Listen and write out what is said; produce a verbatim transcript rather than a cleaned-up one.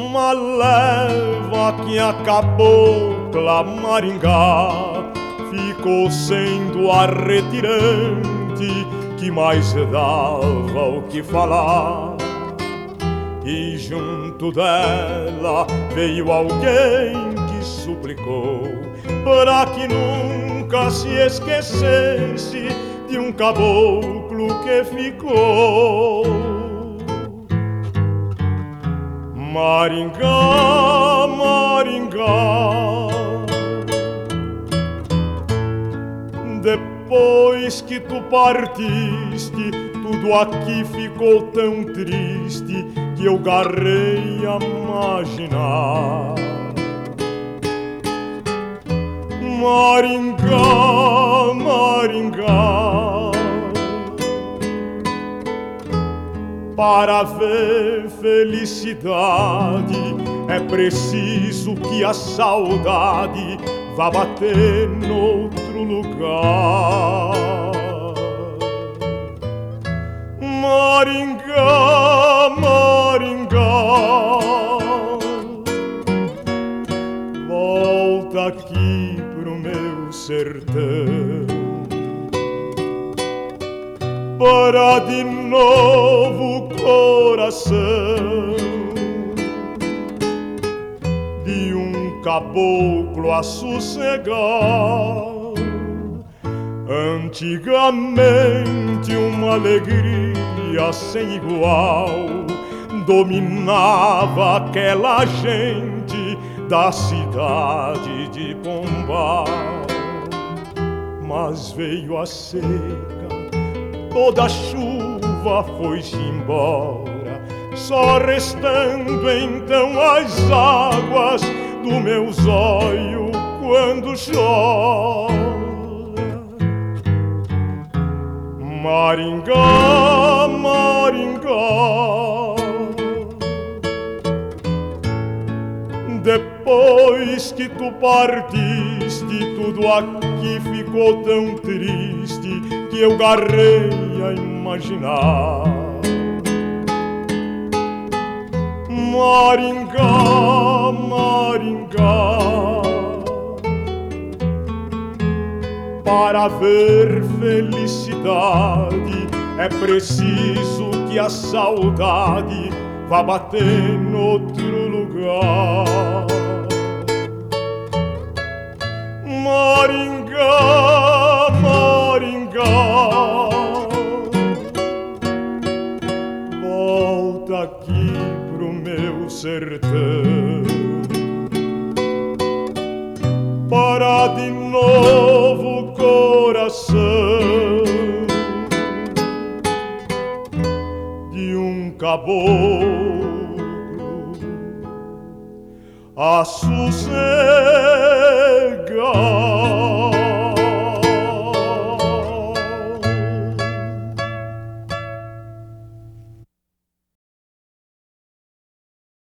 uma leva que a cabocla Maringá ficou sendo a retirante que mais dava o que falar. E junto dela veio alguém que suplicou para que nunca se esquecesse de um caboclo que ficou. Maringá, Maringá, depois que tu partiste, tudo aqui ficou tão triste que eu garrei a imaginar. Maringá, Maringá, para ver felicidade é preciso que a saudade vá bater noutro lugar. Maringá, Maringá, volta aqui pro meu sertão para de novo coração de um caboclo a sossegar. Antigamente uma alegria sem igual dominava aquela gente da cidade de Pombal. Mas veio a seca, toda a chuva foi-se embora, só restando então as águas do meu zóio quando chora. Maringá, Maringá, depois que tu partiste, tudo aqui ficou tão triste que eu garrei a imaginar. Maringá, Maringá, para ver felicidade é preciso que a saudade vá bater noutro lugar. Maringá, Maringá, volta aqui pro meu sertão para de novo coração de um caboclo a sossegar.